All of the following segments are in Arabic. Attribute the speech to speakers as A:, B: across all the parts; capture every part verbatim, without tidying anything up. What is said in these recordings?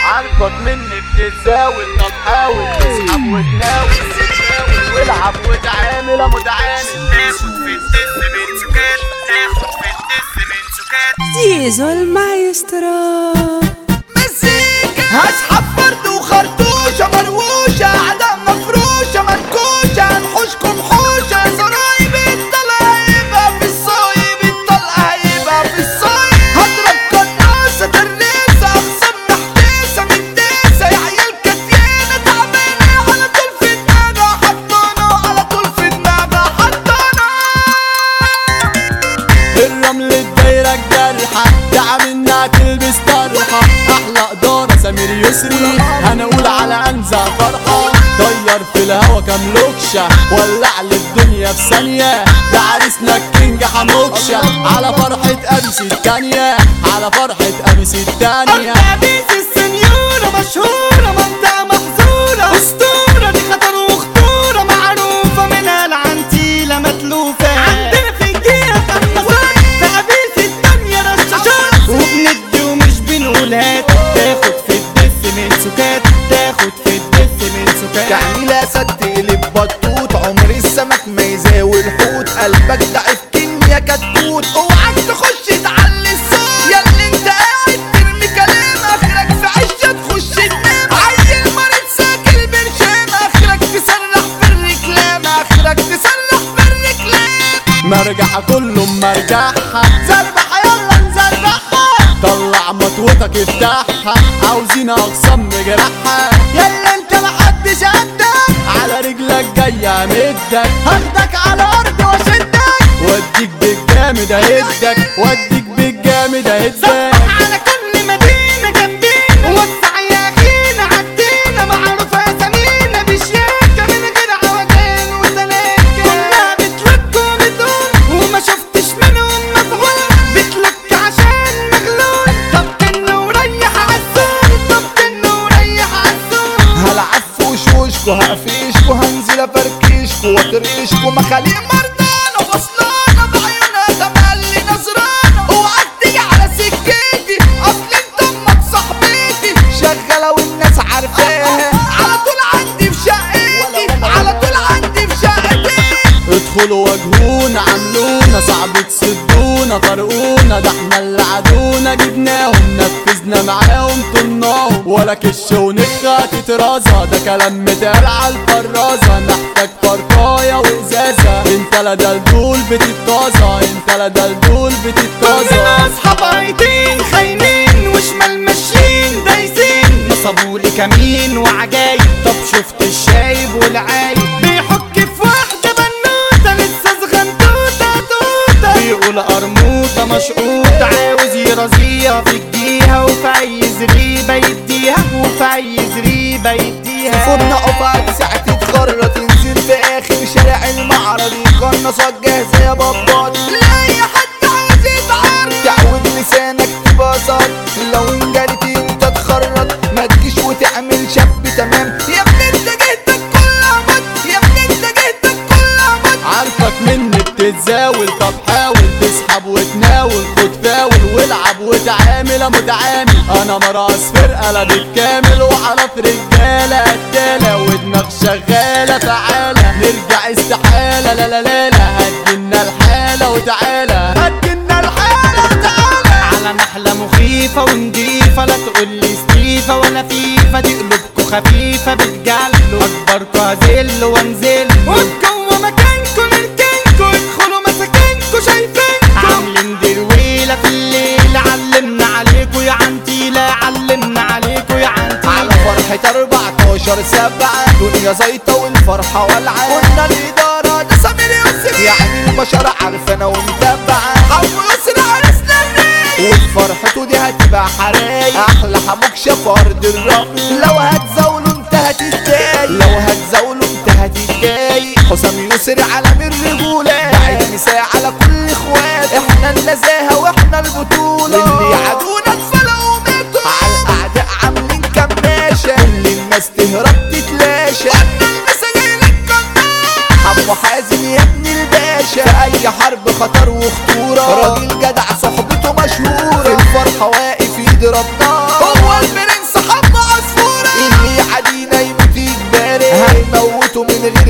A: عارفك مني بتتزاول، طب حاول تسحب وتناول وتناول والعب وتعامل متعامل.
B: تاخد في الدس من سكات، تاخد في الدس من سكات.
C: زيزو المايسترو
D: مزيكا هسحب فرد وخرطوشة مروشة، أعداء مفروشة منكوشة، هنحوشكم حوشة. زرايب الطلقة هيبقى في الصايب، الطلقة هيبقى في الصايب. هضرب قناصة تريسة، أخصم محتاسة مداسة، يا عيال كتيانة تعبانة على طول في دماغها حطانا، على طول في دماغها حطانا.
A: الرمل الدايرة الجرحة دعم انها تلبس طرحة، احلى قدارة سمير يسري هنقول على انزع فرحة. طير في الهوا كام لوكشة، ولع للدنيا في ثانية، ده عريسنا الكينج حموكشة. على فرحة ابيس التانية، على فرحة ابيس التانية.
D: أبيس السنيورة مشهورة، منطقة محظورة، أسطورة دي خطر وخطورة، معروفة منها العنتيلة متلوفة. عندنا في الجيرة قناصات، في أبيس الدنيا رشاشات، وبندي ومش بنقول هات. تاخد في الدس من سكات، تاخد في الدس من سكات.
E: تعمل اسد تقلب بطوط، عمر السمك ما يزاوي الحوت. قلبك ضعيف كيميا كتكوت، اوعك تخش تعلي الصوت. ياللي انت قاعد ترمي كلام، اخرك في عشة تخش تنام. عيل مريض ساكل برشام، اخرك تسرح في الركلام، اخرك تسرح في الركلام.
A: مرجحة كله مرجحها،
E: زربحة يلا نزربحها،
A: طلع مطوتك افتحها، عاوزين اقسم جرحها.
E: ياللي انت محدش قدك،
A: على رجلك جاية امدك،
E: هاخدك على ارض واشدك،
A: واديك بالجامد اهدك، واديك بالجامد اهدك.
D: على كل مدينة جنبينا، وسع يا أخينا عدينا، معروفة أسامينا بشياكة من غير عوجان وسلاكة. كلها بتلك وبتقول، وما شفتش منهم مفعول، بتلك عشان مغلول. طب كنا وريح عالسول، طب كنا وريح عالسول.
E: هلعب في وشوشكو، هقفشكو، هنزل افركشكو واطرشكو. مخاليق مرضانة فصلانة بعيونها تملي نظرانة، اوعك تيجي على سكتي، اصل انت امك صاحبتي، شغالة والناس عارفاها، على طول عندي في شقتي، على طول عندي في شقتي.
A: ادخلوا واجهونا، عملونا صعب تسدونا، طرقونا، ده احنا اللي عدونا جبناهم، نفذنا معاهم طناهم، ولا كش ونخة تترازة، ده كلام متقال على الفرازة. محتاج فرقاية وازازة، انت لا دلدول بتتطازة، انت لا دلدول
D: كلنا
A: بتتطازة.
D: اصحاب عايدين خاينين، وشمال ماشيين دايسين، نصبولي كمين وعجايب. طب شفت الشايب والعايب، بيحك في واحدة بنوتة لسه صغنطوطة توتة، بيقول قرموطة مشقوطة، عاوز يرازيها في الجيهة، وفي أي زريبة يديها، وفي أي زريبة يديها.
E: فرن قفات ساعة تتخرط، تنزل في اخر شارع المعرض، قناصات جاهزة يا بابات، لا اي حد عاوز يتعرض. تعود لسانك تبسط، لو انجلت انت تخرط، ما تجيش وتعمل شاب تمام. يا ابني انت جهتك كلها مط، يا ابني انت جهتك كلها مط.
A: عارفك مني بتتزاول، طب حاول تسحب وتناول، خد فاول والعب وتعامل متعامل. انا مراس فرقة لا بالكامل، وعرف رجالة قتالة، ودماغ شغالة فعالة، نرجع استحالة لا لا لا لا. هتجينا الحالة وتعالى، هتجينا الحالة وتعالى.
D: على نحلة مخيفة ونضيفة، لا تقولي ستيفة ولا فيفا، دي قلوبكوا خفيفة بتجلوا، أكبركوا هزلوا وانزلوا، وجوا مكانكوا نركنكوا، ادخلوا مساكنكوا شايفينكوا، عاملين درويلة في الليل، علمنا عليكوا يا عنتيلة، علمنا عليكوا يا عنتيلة.
E: على فرحة اربعتاشر سبعة، دنيا زيطة والفرحة والعة، قلنا الإدارة ده سمير يسري، يعني البشر عارفانا ومتابعة. حمو يسري عرسنا الريق، وفرحته دي هتبقى حرايق، أحلى حموكشة في أرض الرمل. لو هتزاولوا انت هتتضايق، لو هتزاولوا انت هتتضايق. حسام يسري علم الرجولة، بعد مساء على كل اخوات، احنا النزاهة واحنا البطولة، اللي يعادونا اتفلقوا وماتوا، على الأعداء عاملين كماشة، كل الناس تهرب تتلاشى، وانا المساجين الكناش. حمو حازم يا ابن الباشا، في أي حرب خطر وخطورة، راجل جدع صحبته مشهورة، في الفرحة واقف يضرب نار، هو البرنس حمو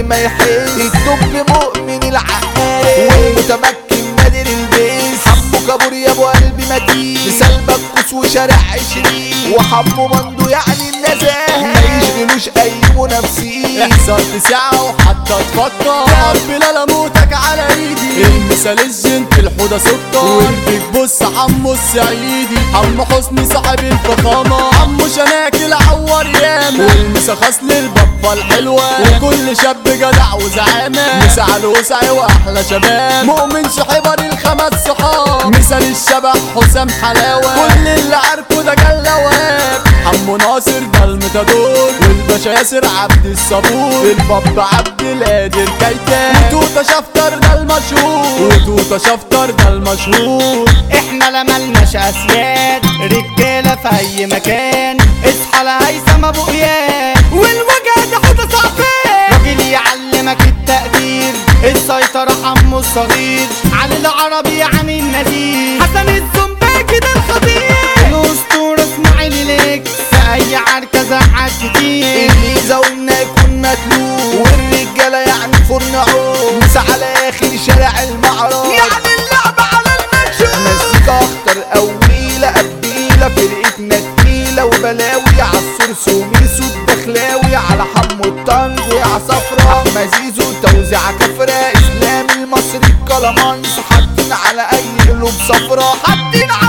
E: ما يحس الدب مؤمن العقاري والمتمكن نادر البيس حمو كابور يا ابو قلبي متين مثال بكوس وشارع عشرين وحمو مندو يعني النزاهة ما يشغلوش اي منافسين
A: احسن ساعة وحتى تفكر بلال اموتك على ايدي المثال الجنت الحوضة سكر وانتك بص عمو السعيدي عمو حسني صاحب الفخامة عمو شناكل عور ياما والمسا خاص للبطة الحلوة وكل شاب جدع وزعامة مسا على الوسع واحلى شباب مؤمن شحبر الخمس صحاب مثال الشبح حسام حلاوة كل اللي عارفه ده جلواب حمو ناصر ده المتدور والباشا ياسر عبد الصبور الباب عبد القادر كيتان وتوتا شفتر ده المشهور وتوتا شفتر ده المشهور
D: احنا لا ملناش اسياد رجاله في اي مكان اصحى لهيثم ابو اياد والوجه ده حوضه صعبان راجل يعلمك التقدير السيطره حمو الصغير علي العربي يعني النذير حسن الزنباكي ده الخطير الاسطوره اسماعيل ليك في اي عركه زعق كتير
E: الميزه وإننا يكون متلوب والرجاله يعني فرن عوم مسا على اخر شارع المعرض
D: يعني اللعبه على المنشور
E: مزيكا اخطر قويله قبيله فرقتنا تقيله وبلاوي عالسورس وميسو الدخلاوي على حمو الطنج ويا صفرا مزيزو توزيع كفره اسلام المصري الكلامانس حاطين على اي قلوب صفرا حاطين على